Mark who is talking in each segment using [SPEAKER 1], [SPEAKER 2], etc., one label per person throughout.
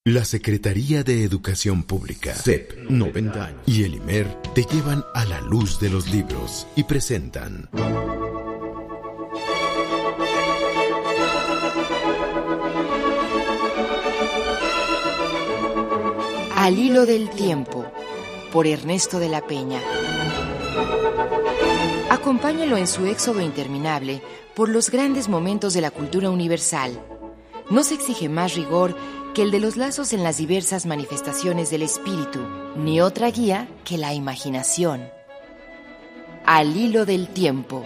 [SPEAKER 1] La Secretaría de Educación Pública, SEP, 90 años, y el IMER te llevan a la luz de los libros y presentan
[SPEAKER 2] Al hilo del tiempo, por Ernesto de la Peña. Acompáñalo en su éxodo interminable por los grandes momentos de la cultura universal. No se exige más rigor que el de los lazos en las diversas manifestaciones del espíritu, ni otra guía que la imaginación. Al hilo del tiempo.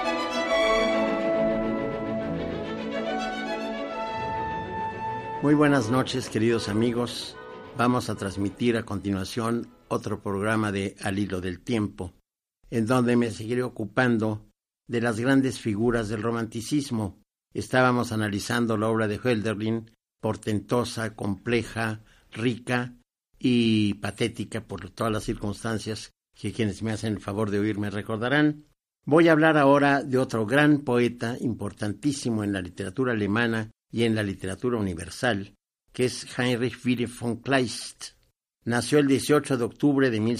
[SPEAKER 3] Muy buenas noches, queridos amigos. Vamos a transmitir a continuación otro programa de Al hilo del tiempo, en donde me seguiré ocupando de las grandes figuras del romanticismo. Estábamos analizando la obra de Hölderlin, portentosa, compleja, rica y patética por todas las circunstancias que quienes me hacen el favor de oírme recordarán. Voy a hablar ahora de otro gran poeta importantísimo en la literatura alemana y en la literatura universal, que es Heinrich Wilhelm von Kleist. Nació el 18 de octubre de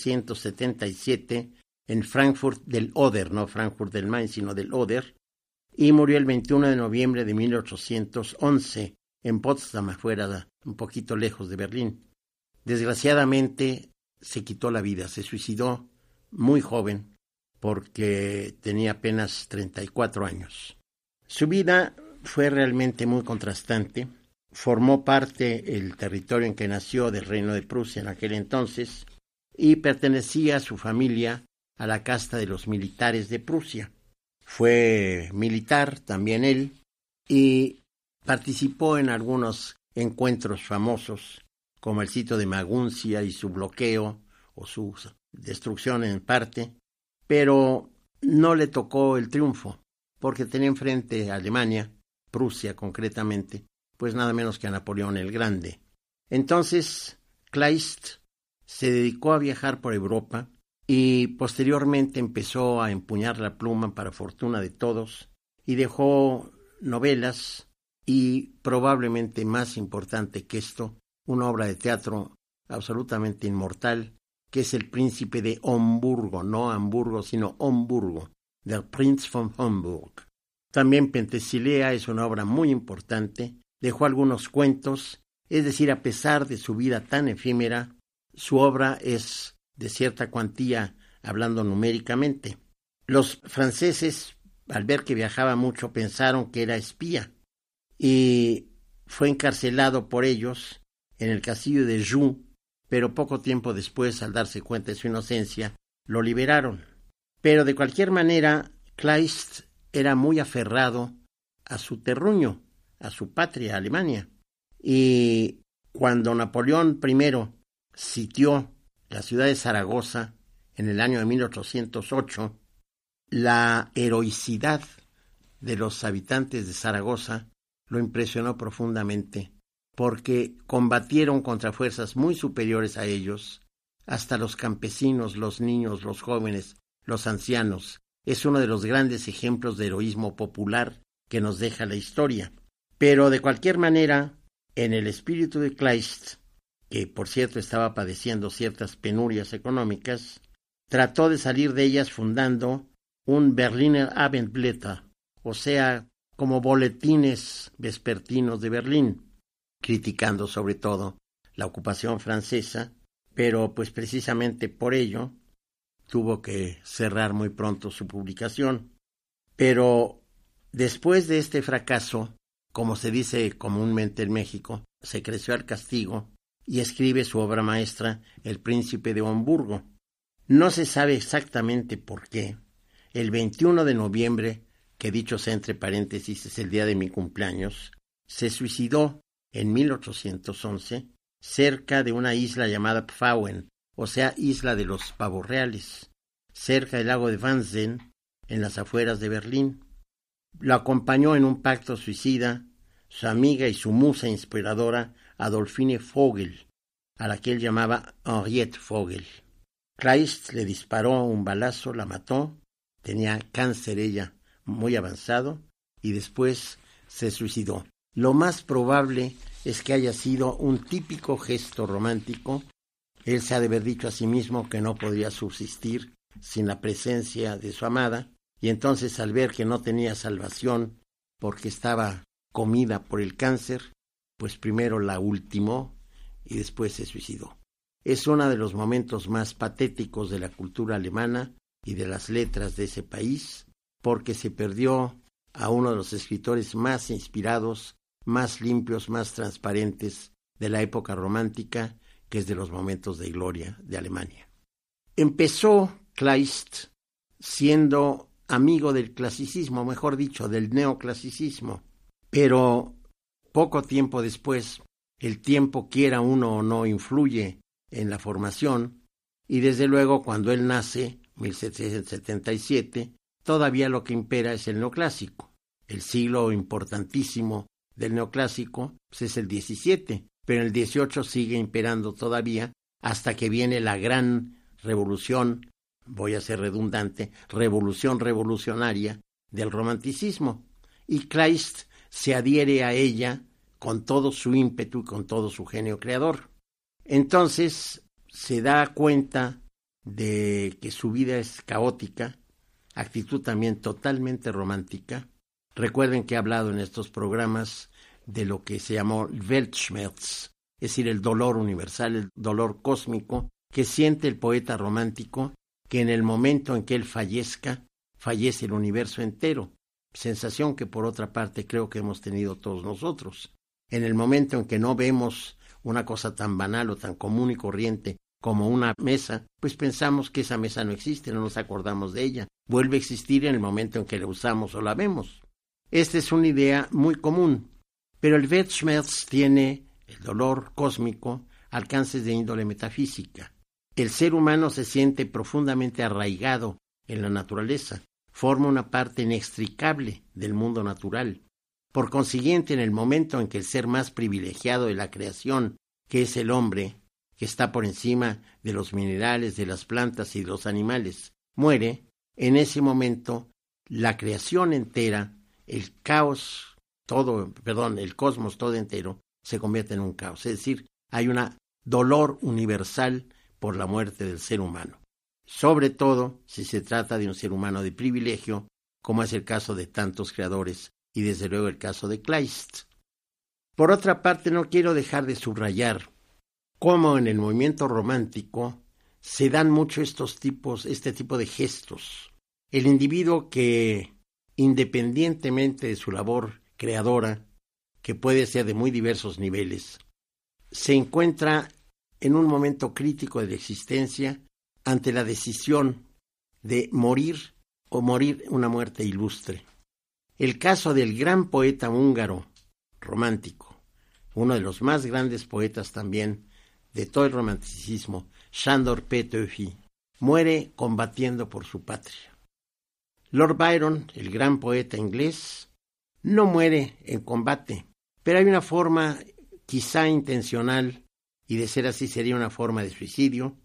[SPEAKER 3] 1777 en Frankfurt del Oder, no Frankfurt del Main, sino del Oder, y murió el 21 de noviembre de 1811 en Potsdam, afuera, un poquito lejos de Berlín. Desgraciadamente se quitó la vida, se suicidó muy joven porque tenía apenas 34 años. Su vida fue realmente muy contrastante. Formó parte el territorio en que nació del Reino de Prusia en aquel entonces y pertenecía a su familia a la casta de los militares de Prusia. Fue militar también él y participó en algunos encuentros famosos como el sitio de Maguncia y su bloqueo o su destrucción en parte, pero no le tocó el triunfo porque tenía enfrente a Alemania, Prusia concretamente, pues nada menos que a Napoleón el Grande. Entonces, Kleist se dedicó a viajar por Europa y posteriormente empezó a empuñar la pluma para fortuna de todos y dejó novelas y probablemente más importante que esto, una obra de teatro absolutamente inmortal, que es El Príncipe de Homburgo, no Hamburgo, sino Homburgo, del Prinz von Homburg. También Penthesilea es una obra muy importante. Dejó algunos cuentos, es decir, a pesar de su vida tan efímera, su obra es de cierta cuantía, hablando numéricamente. Los franceses, al ver que viajaba mucho, pensaron que era espía y fue encarcelado por ellos en el castillo de Joux, pero poco tiempo después, al darse cuenta de su inocencia, lo liberaron. Pero de cualquier manera, Kleist era muy aferrado a su terruño, a su patria, Alemania. Y cuando Napoleón I sitió la ciudad de Zaragoza en el año de 1808, la heroicidad de los habitantes de Zaragoza lo impresionó profundamente, porque combatieron contra fuerzas muy superiores a ellos, hasta los campesinos, los niños, los jóvenes, los ancianos. Es uno de los grandes ejemplos de heroísmo popular que nos deja la historia. Pero de cualquier manera, en el espíritu de Kleist, que por cierto estaba padeciendo ciertas penurias económicas, trató de salir de ellas fundando un Berliner Abendblätter, o sea, como boletines vespertinos de Berlín, criticando sobre todo la ocupación francesa, pero pues precisamente por ello tuvo que cerrar muy pronto su publicación. Pero después de este fracaso, como se dice comúnmente en México, se creció al castigo y escribe su obra maestra, El Príncipe de Homburgo. No se sabe exactamente por qué. El 21 de noviembre, que dicho sea entre paréntesis es el día de mi cumpleaños, se suicidó en 1811 cerca de una isla llamada Pfauen, o sea, isla de los pavos reales, cerca del lago de Wannsee, en las afueras de Berlín. Lo acompañó en un pacto suicida su amiga y su musa inspiradora Adolphine Vogel, a la que él llamaba Henriette Vogel. Kleist le disparó un balazo, la mató, tenía cáncer ella muy avanzado y después se suicidó. Lo más probable es que haya sido un típico gesto romántico. Él se ha de haber dicho a sí mismo que no podría subsistir sin la presencia de su amada, y entonces al ver que no tenía salvación porque estaba comida por el cáncer, pues primero la ultimó y después se suicidó. Es uno de los momentos más patéticos de la cultura alemana y de las letras de ese país, porque se perdió a uno de los escritores más inspirados, más limpios, más transparentes de la época romántica, que es de los momentos de gloria de Alemania. Empezó Kleist siendo amigo del clasicismo, mejor dicho, del neoclasicismo, pero poco tiempo después, el tiempo, quiera uno o no, influye en la formación, y desde luego cuando él nace, 1777, todavía lo que impera es el neoclásico. El siglo importantísimo del neoclásico pues es el 17, pero el 18 sigue imperando todavía hasta que viene la gran revolución, voy a ser redundante, revolución revolucionaria del romanticismo, y Kleist se adhiere a ella con todo su ímpetu y con todo su genio creador. Entonces se da cuenta de que su vida es caótica, actitud también totalmente romántica. Recuerden que he hablado en estos programas de lo que se llamó Weltschmerz, es decir, el dolor universal, el dolor cósmico que siente el poeta romántico, que en el momento en que él fallezca, fallece el universo entero, sensación que por otra parte creo que hemos tenido todos nosotros. En el momento en que no vemos una cosa tan banal o tan común y corriente como una mesa, pues pensamos que esa mesa no existe, no nos acordamos de ella. Vuelve a existir en el momento en que la usamos o la vemos. Esta es una idea muy común, pero el Weltschmerz tiene, el dolor cósmico, alcances de índole metafísica. El ser humano se siente profundamente arraigado en la naturaleza, forma una parte inextricable del mundo natural. Por consiguiente, en el momento en que el ser más privilegiado de la creación, que es el hombre, que está por encima de los minerales, de las plantas y de los animales, muere, en ese momento la creación entera, el cosmos todo entero, se convierte en un caos. Es decir, hay un dolor universal por la muerte del ser humano. Sobre todo si se trata de un ser humano de privilegio, como es el caso de tantos creadores y desde luego el caso de Kleist. Por otra parte, no quiero dejar de subrayar cómo en el movimiento romántico se dan mucho este tipo de gestos. El individuo que, independientemente de su labor creadora, que puede ser de muy diversos niveles, se encuentra en un momento crítico de la existencia ante la decisión de morir o morir una muerte ilustre. El caso del gran poeta húngaro romántico, uno de los más grandes poetas también de todo el romanticismo, Sándor Petőfi, muere combatiendo por su patria. Lord Byron, el gran poeta inglés, no muere en combate, pero hay una forma quizá intencional, y de ser así sería una forma de suicidio,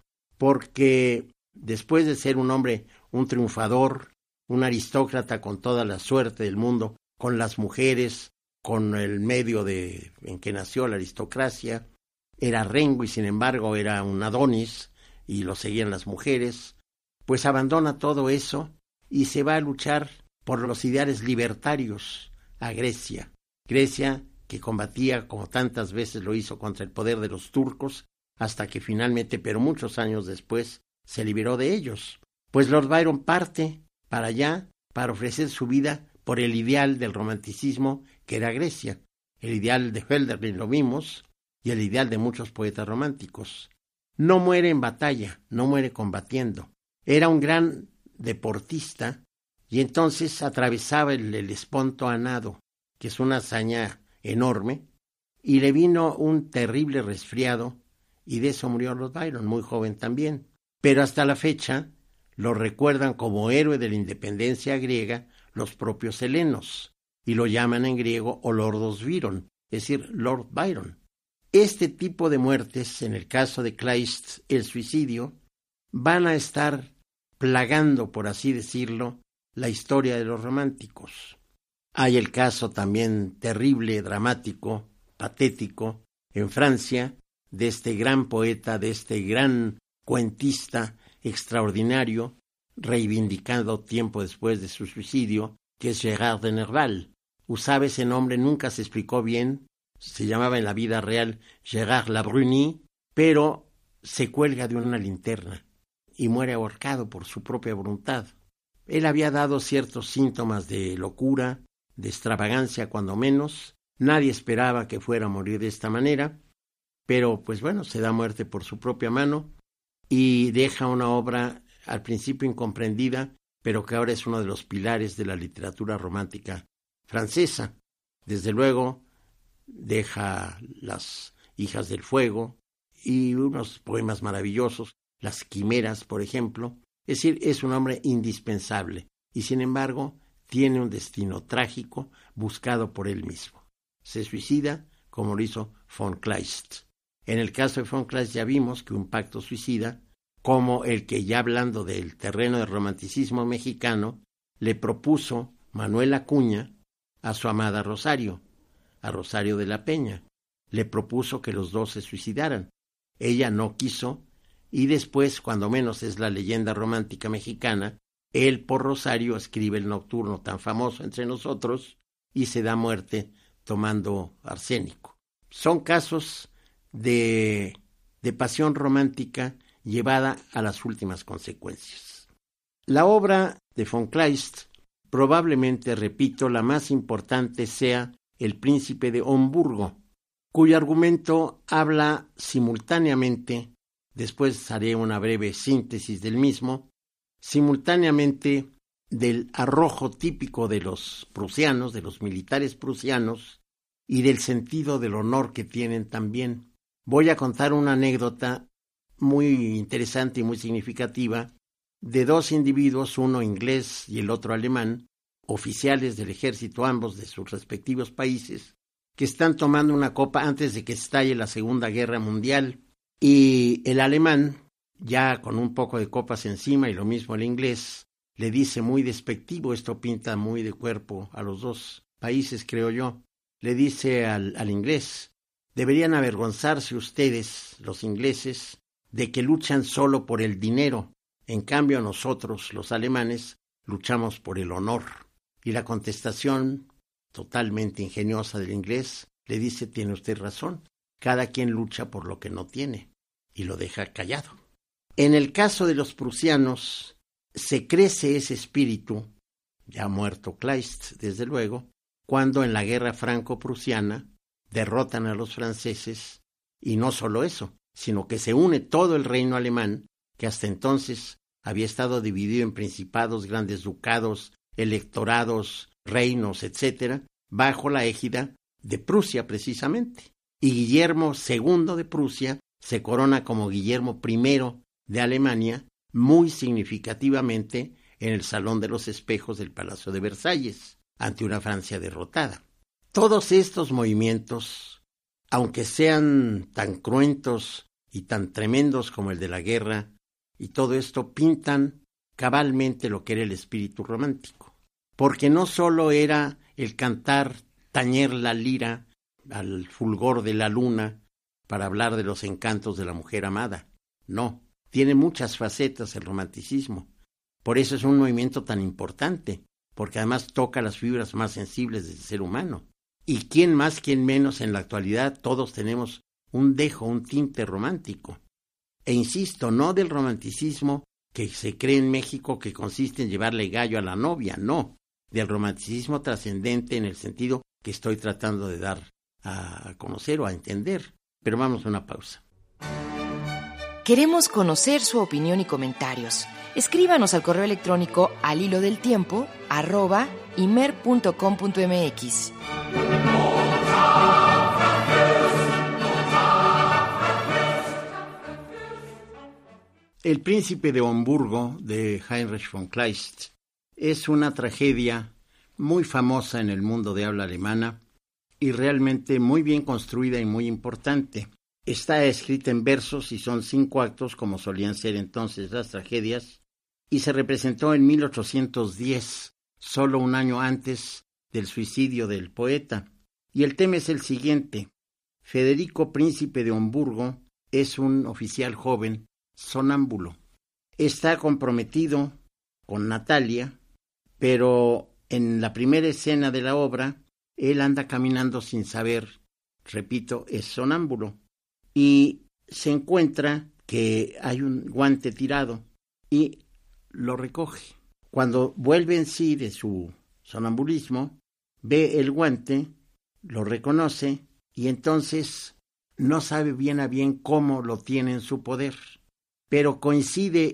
[SPEAKER 3] porque después de ser un hombre, un triunfador, un aristócrata con toda la suerte del mundo, con las mujeres, con el medio en que nació la aristocracia, era rengo y sin embargo era un Adonis y lo seguían las mujeres, pues abandona todo eso y se va a luchar por los ideales libertarios a Grecia. Grecia que combatía como tantas veces lo hizo contra el poder de los turcos, hasta que finalmente, pero muchos años después, se liberó de ellos. Pues Lord Byron parte para allá para ofrecer su vida por el ideal del romanticismo que era Grecia. El ideal de Hölderlin lo vimos, y el ideal de muchos poetas románticos. No muere en batalla, no muere combatiendo. Era un gran deportista y entonces atravesaba el Helesponto a nado, que es una hazaña enorme, y le vino un terrible resfriado y de eso murió Lord Byron, muy joven también. Pero hasta la fecha lo recuerdan como héroe de la independencia griega los propios helenos y lo llaman en griego Olordos Byron, es decir, Lord Byron. Este tipo de muertes, en el caso de Kleist, el suicidio, van a estar plagando, por así decirlo, la historia de los románticos. Hay el caso también terrible, dramático, patético en Francia de este gran poeta, de este gran cuentista extraordinario, reivindicado tiempo después de su suicidio, que es Gérard de Nerval. Usaba ese nombre, nunca se explicó bien, se llamaba en la vida real Gérard Labrunie, pero se cuelga de una linterna y muere ahorcado por su propia voluntad. Él había dado ciertos síntomas de locura, de extravagancia cuando menos. Nadie esperaba que fuera a morir de esta manera, pero pues bueno, se da muerte por su propia mano y deja una obra al principio incomprendida, pero que ahora es uno de los pilares de la literatura romántica francesa. Desde luego, deja Las hijas del fuego y unos poemas maravillosos, Las quimeras, por ejemplo. Es decir, es un hombre indispensable y sin embargo tiene un destino trágico buscado por él mismo. Se suicida como lo hizo von Kleist. En el caso de von Kleist ya vimos que un pacto suicida, como el que ya hablando del terreno del romanticismo mexicano, le propuso Manuel Acuña a su amada Rosario, a Rosario de la Peña. Le propuso que los dos se suicidaran. Ella no quiso y después, cuando menos es la leyenda romántica mexicana, él por Rosario escribe el nocturno tan famoso entre nosotros y se da muerte tomando arsénico. Son casos de pasión romántica llevada a las últimas consecuencias. La obra de von Kleist, probablemente, repito, la más importante sea El príncipe de Homburgo, cuyo argumento habla simultáneamente, después haré una breve síntesis del mismo, simultáneamente del arrojo típico de los prusianos, de los militares prusianos, y del sentido del honor que tienen también. Voy a contar una anécdota muy interesante y muy significativa de dos individuos, uno inglés y el otro alemán, oficiales del ejército ambos de sus respectivos países, que están tomando una copa antes de que estalle la Segunda Guerra Mundial, y el alemán, ya con un poco de copas encima, y lo mismo el inglés, le dice muy despectivo, esto pinta muy de cuerpo a los dos países, creo yo, le dice al inglés: deberían avergonzarse ustedes, los ingleses, de que luchan solo por el dinero, en cambio nosotros, los alemanes, luchamos por el honor. Y la contestación, totalmente ingeniosa del inglés, le dice: tiene usted razón, cada quien lucha por lo que no tiene, y lo deja callado. En el caso de los prusianos, se crece ese espíritu, ya muerto Kleist, desde luego, cuando en la guerra franco-prusiana derrotan a los franceses, y no solo eso, sino que se une todo el reino alemán, que hasta entonces había estado dividido en principados, grandes ducados, electorados, reinos, etc., bajo la égida de Prusia precisamente. Y Guillermo II de Prusia se corona como Guillermo I de Alemania, muy significativamente en el Salón de los Espejos del Palacio de Versalles, ante una Francia derrotada. Todos estos movimientos, aunque sean tan cruentos y tan tremendos como el de la guerra, y todo esto pintan cabalmente lo que era el espíritu romántico, porque no solo era el cantar, tañer la lira al fulgor de la luna para hablar de los encantos de la mujer amada, no, tiene muchas facetas el romanticismo, por eso es un movimiento tan importante, porque además toca las fibras más sensibles del ser humano. Y quién más, quién menos, en la actualidad todos tenemos un dejo, un tinte romántico. E insisto, no del romanticismo que se cree en México que consiste en llevarle gallo a la novia, no, del romanticismo trascendente en el sentido que estoy tratando de dar a conocer o a entender. Pero vamos a una pausa.
[SPEAKER 2] Queremos conocer su opinión y comentarios. Escríbanos al correo electrónico alhilodeltiempo@imer.com.mx.
[SPEAKER 3] El príncipe de Homburgo, de Heinrich von Kleist, es una tragedia muy famosa en el mundo de habla alemana y realmente muy bien construida y muy importante. Está escrita en versos y son 5 actos, como solían ser entonces las tragedias, y se representó en 1810, solo un año antes del suicidio del poeta. Y el tema es el siguiente: Federico, príncipe de Homburgo, es un oficial joven sonámbulo. Está comprometido con Natalia, pero en la primera escena de la obra, él anda caminando sin saber, repito, es sonámbulo, y se encuentra que hay un guante tirado y lo recoge. Cuando vuelve en sí de su sonambulismo, ve el guante, lo reconoce y entonces no sabe bien a bien cómo lo tiene en su poder. Pero coincide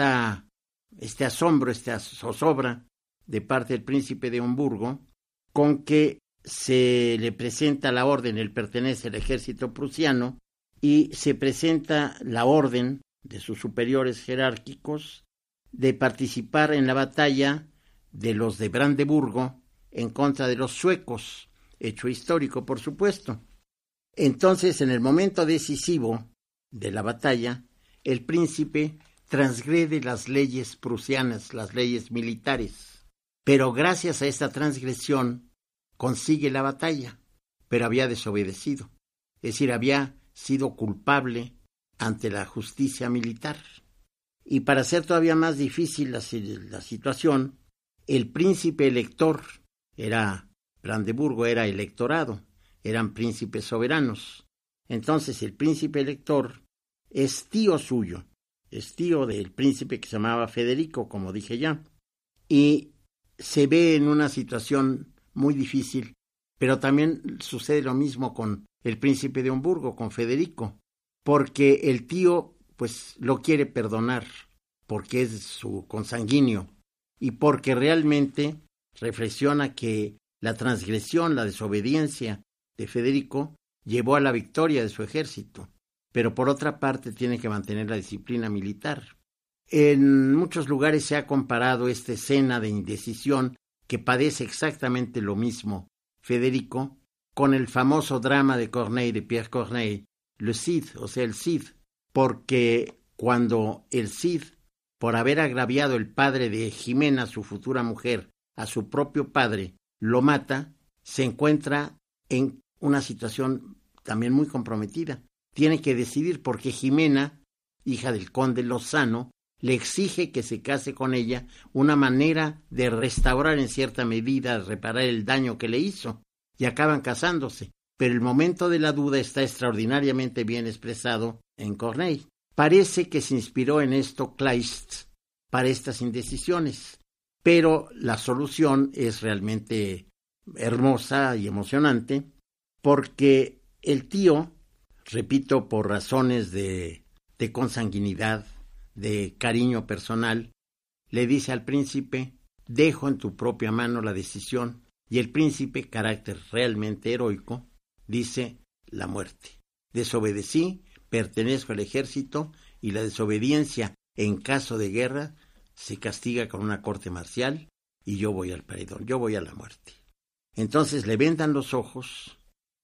[SPEAKER 3] este asombro, esta zozobra de parte del príncipe de Homburgo con que se le presenta la orden, él pertenece al ejército prusiano, y se presenta la orden de sus superiores jerárquicos de participar en la batalla de los de Brandeburgo en contra de los suecos, hecho histórico, por supuesto. Entonces, en el momento decisivo de la batalla, el príncipe transgrede las leyes prusianas, las leyes militares, pero gracias a esta transgresión consigue la batalla, pero había desobedecido, es decir, había sido culpable ante la justicia militar. Y para hacer todavía más difícil la situación, el príncipe elector, Brandeburgo era electorado, eran príncipes soberanos. Entonces el príncipe elector es tío suyo, es tío del príncipe que se llamaba Federico, como dije ya, y se ve en una situación muy difícil, pero también sucede lo mismo con el príncipe de Homburgo, con Federico, porque el tío pues lo quiere perdonar, porque es su consanguíneo, y porque realmente reflexiona que la transgresión, la desobediencia de Federico llevó a la victoria de su ejército, pero por otra parte tiene que mantener la disciplina militar. En muchos lugares se ha comparado esta escena de indecisión que padece exactamente lo mismo Federico con el famoso drama de Corneille, de Pierre Corneille, Le Cid, o sea, el Cid, porque cuando el Cid, por haber agraviado el padre de Jimena, su futura mujer, a su propio padre, lo mata, se encuentra en una situación también muy comprometida. Tiene que decidir porque Jimena, hija del conde Lozano, le exige que se case con ella, una manera de restaurar en cierta medida, reparar el daño que le hizo, y acaban casándose. Pero el momento de la duda está extraordinariamente bien expresado en Corneille. Parece que se inspiró en esto Kleist para estas indecisiones, pero la solución es realmente hermosa y emocionante, porque el tío, repito, por razones de consanguinidad, de cariño personal, le dice al príncipe: dejo en tu propia mano la decisión, y el príncipe, carácter realmente heroico, dice: la muerte. Desobedecí, pertenezco al ejército, y la desobediencia en caso de guerra se castiga con una corte marcial, y yo voy al paredón, yo voy a la muerte. Entonces le vendan los ojos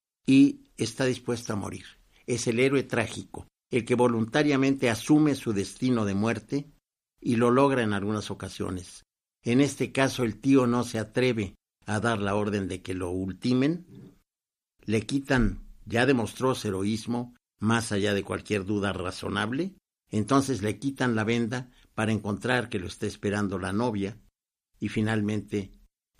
[SPEAKER 3] y está dispuesto a morir. Es el héroe trágico, el que voluntariamente asume su destino de muerte y lo logra en algunas ocasiones. En este caso el tío no se atreve a dar la orden de que lo ultimen, le quitan, ya demostró su heroísmo, más allá de cualquier duda razonable, entonces le quitan la venda para encontrar que lo está esperando la novia, y finalmente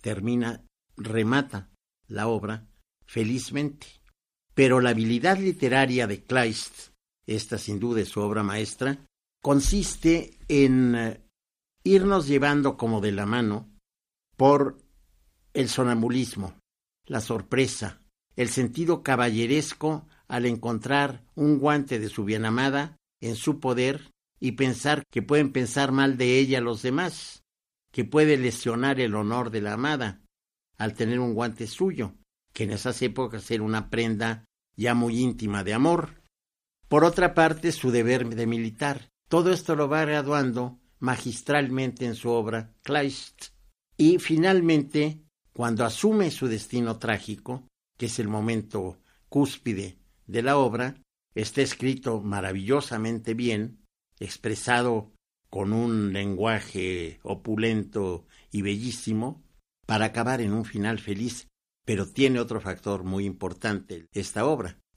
[SPEAKER 3] remata la obra felizmente. Pero la habilidad literaria de Kleist, esta sin duda es su obra maestra, consiste en irnos llevando como de la mano por el sonambulismo, la sorpresa, el sentido caballeresco al encontrar un guante de su bienamada en su poder y pensar que pueden pensar mal de ella los demás, que puede lesionar el honor de la amada al tener un guante suyo, que en esas épocas era una prenda ya muy íntima de amor. Por otra parte, su deber de militar. Todo esto lo va graduando magistralmente en su obra Kleist. Y finalmente, cuando asume su destino trágico, que es el momento cúspide de la obra, está escrito maravillosamente bien, expresado con un lenguaje opulento y bellísimo, para acabar en un final feliz. Pero tiene otro factor muy importante esta obra.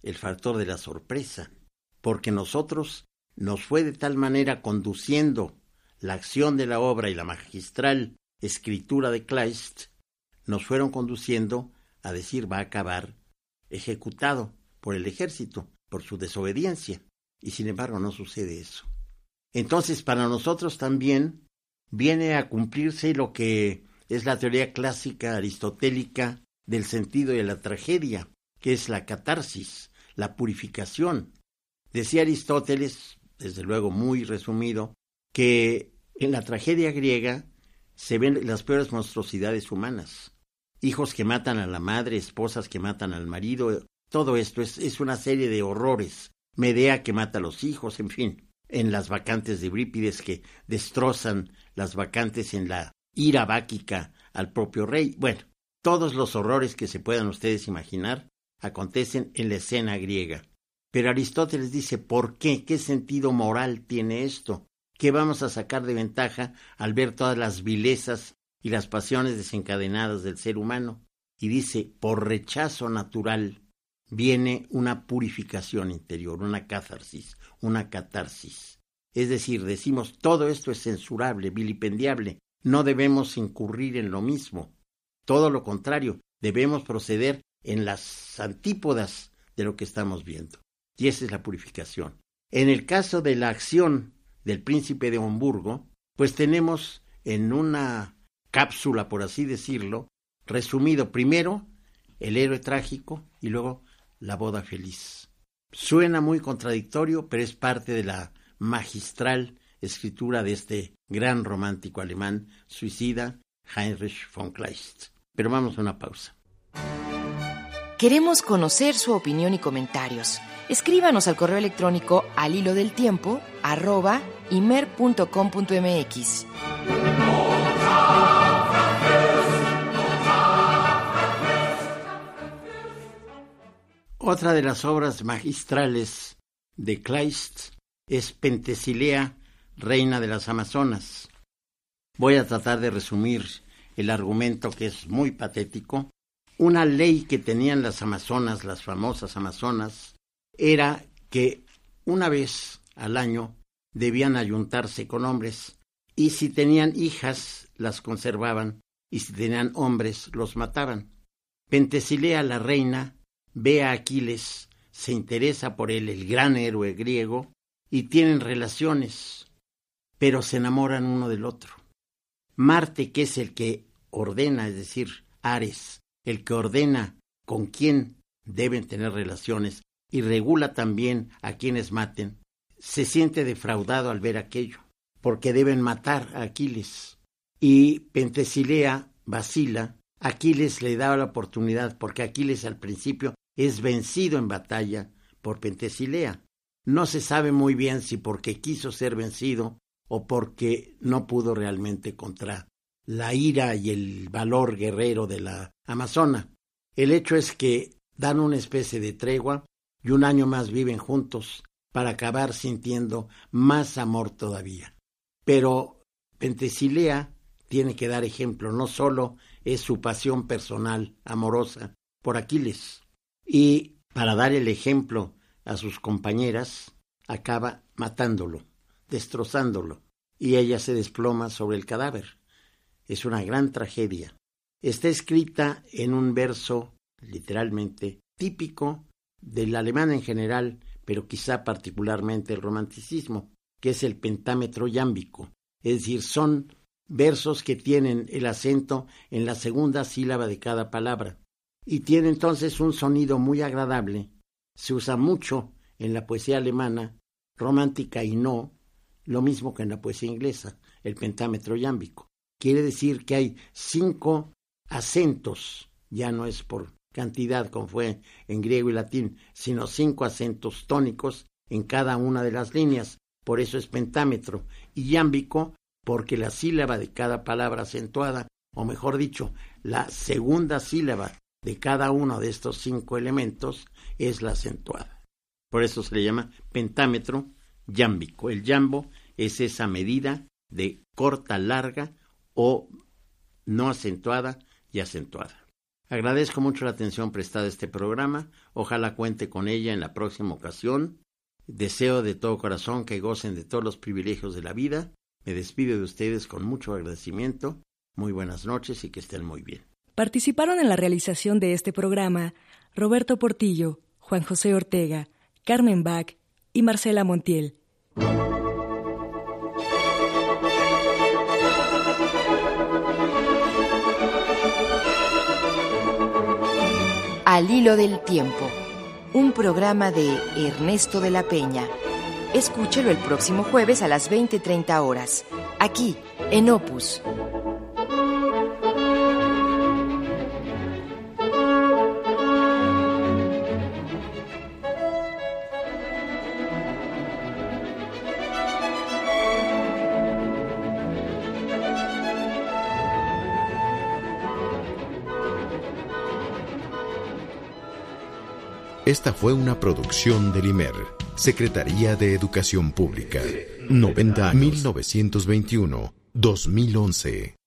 [SPEAKER 3] el factor de la sorpresa, porque nosotros nos fue de tal manera conduciendo la acción de la obra y la magistral escritura de Kleist, nos fueron conduciendo a decir va a acabar ejecutado por el ejército, por su desobediencia, y sin embargo no sucede eso. Entonces para nosotros también viene a cumplirse lo que es la teoría clásica aristotélica del sentido de la tragedia, que es la catarsis, la purificación. Decía Aristóteles, desde luego muy resumido, que en la tragedia griega se ven las peores monstruosidades humanas. Hijos que matan a la madre, esposas que matan al marido, todo esto es una serie de horrores. Medea que mata a los hijos, en fin, en las bacantes de Eurípides que destrozan las bacantes en la ira báquica al propio rey. Bueno, todos los horrores que se puedan ustedes imaginar acontecen en la escena griega. Pero Aristóteles dice, ¿por qué? ¿Qué sentido moral tiene esto? ¿Qué vamos a sacar de ventaja al ver todas las vilezas y las pasiones desencadenadas del ser humano? Y dice, por rechazo natural viene una purificación interior, una catharsis, una catarsis. Es decir, decimos, todo esto es censurable, vilipendiable, no debemos incurrir en lo mismo. Todo lo contrario, debemos proceder en las antípodas de lo que estamos viendo. Y esa es la purificación. En el caso de la acción del príncipe de Hamburgo, pues tenemos en una cápsula, por así decirlo, resumido primero el héroe trágico y luego la boda feliz. Suena muy contradictorio, pero es parte de la magistral escritura de este gran romántico alemán suicida, Heinrich von Kleist. Pero vamos a una pausa.
[SPEAKER 2] Queremos conocer su opinión y comentarios. Escríbanos al correo electrónico alhilodeltiempo@imer.com.mx.
[SPEAKER 3] Otra de las obras magistrales de Kleist es Pentesilea, reina de las Amazonas. Voy a tratar de resumir el argumento, que es muy patético. Una ley que tenían las amazonas, las famosas amazonas, era que una vez al año debían ayuntarse con hombres, y si tenían hijas las conservaban, y si tenían hombres los mataban. Pentesilea, la reina, ve a Aquiles, se interesa por él, el gran héroe griego, y tienen relaciones, pero se enamoran uno del otro. Marte, que es el que ordena, es decir, Ares, el que ordena con quién deben tener relaciones y regula también a quienes maten, se siente defraudado al ver aquello, porque deben matar a Aquiles. Y Pentesilea vacila. Aquiles le da la oportunidad, porque Aquiles al principio es vencido en batalla por Pentesilea. No se sabe muy bien si porque quiso ser vencido o porque no pudo realmente contra la ira y el valor guerrero de la amazona. El hecho es que dan una especie de tregua y un año más viven juntos para acabar sintiendo más amor todavía. Pero Pentesilea tiene que dar ejemplo, no solo es su pasión personal, amorosa, por Aquiles. Y para dar el ejemplo a sus compañeras, acaba matándolo, destrozándolo, y ella se desploma sobre el cadáver. Es una gran tragedia. Está escrita en un verso, literalmente, típico del alemán en general, pero quizá particularmente el romanticismo, que es el pentámetro yámbico. Es decir, son versos que tienen el acento en la segunda sílaba de cada palabra, y tiene entonces un sonido muy agradable. Se usa mucho en la poesía alemana, romántica y no, lo mismo que en la poesía inglesa, el pentámetro yámbico. Quiere decir que hay 5 acentos, ya no es por cantidad como fue en griego y latín, sino 5 acentos tónicos en cada una de las líneas. Por eso es pentámetro. Y yámbico porque la sílaba de cada palabra acentuada, o mejor dicho, la segunda sílaba de cada uno de estos 5 elementos es la acentuada. Por eso se le llama pentámetro yámbico. El yambo es esa medida de corta, larga o no acentuada y acentuada. Agradezco mucho la atención prestada a este programa. Ojalá cuente con ella en la próxima ocasión. Deseo de todo corazón que gocen de todos los privilegios de la vida. Me despido de ustedes con mucho agradecimiento. Muy buenas noches y que estén muy bien.
[SPEAKER 4] Participaron en la realización de este programa Roberto Portillo, Juan José Ortega, Carmen Bach y Marcela Montiel.
[SPEAKER 2] Al hilo del tiempo, un programa de Ernesto de la Peña. Escúchelo el próximo jueves a las 20:30 horas, aquí en Opus.
[SPEAKER 1] Esta fue una producción del IMER, Secretaría de Educación Pública. 90 años, 1921-2011.